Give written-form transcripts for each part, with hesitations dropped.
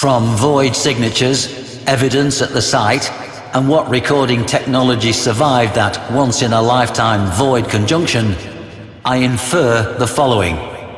From void signatures, evidence at the site, and what recording technology survived that once-in-a-lifetime void conjunction, I infer the following.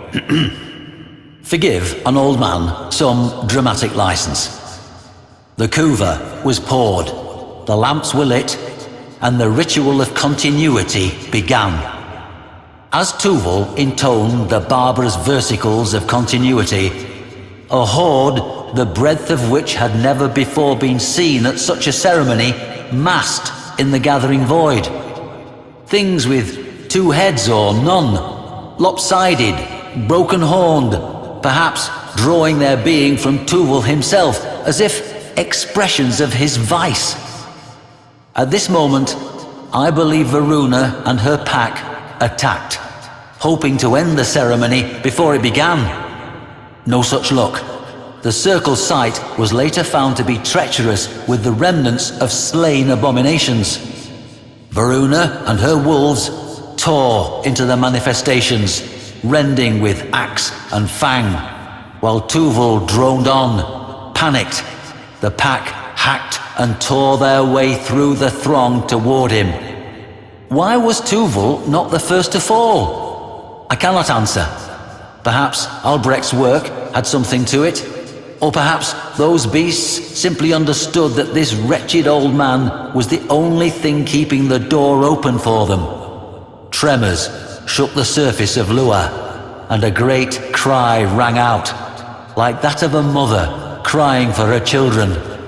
Forgive an old man some dramatic license. The kuva was poured, the lamps were lit, and the ritual of continuity began. As Tuval intoned the barbarous versicles of continuity, a horde, the breadth of which had never before been seen at such a ceremony, massed in the gathering void. Things with two heads or none, lopsided, broken-horned, perhaps drawing their being from Tuval himself, as if expressions of his vice. At this moment, I believe Varuna and her pack attacked, hoping to end the ceremony before it began. No such luck. The circle's site was later found to be treacherous with the remnants of slain abominations. Varuna and her wolves tore into the manifestations, rending with axe and fang, while Tuval droned on, panicked. The pack hacked and tore their way through the throng toward him. Why was Tuval not the first to fall? I cannot answer. Perhaps Albrecht's work had something to it, or perhaps those beasts simply understood that this wretched old man was the only thing keeping the door open for them. Tremors shook the surface of Lua, and a great cry rang out, like that of a mother crying for her children.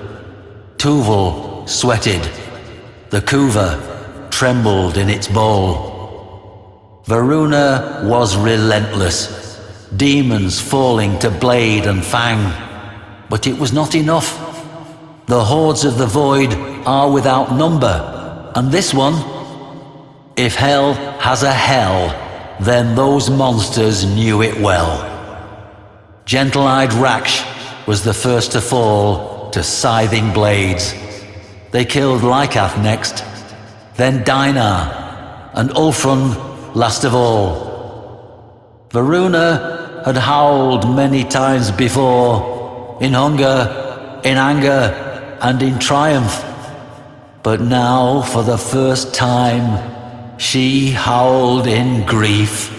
Tuval sweated. The kuva trembled in its bowl. Varuna was relentless, demons falling to blade and fang. But it was not enough. The hordes of the void are without number, and this one, if hell has a hell, then those monsters knew it well. Gentle-eyed Raksh was the first to fall to scything blades. They killed Lycath next, then Dinar, and Ulfrun last of all. Varuna had howled many times before, in hunger, in anger, and in triumph. But now, for the first time, she howled in grief.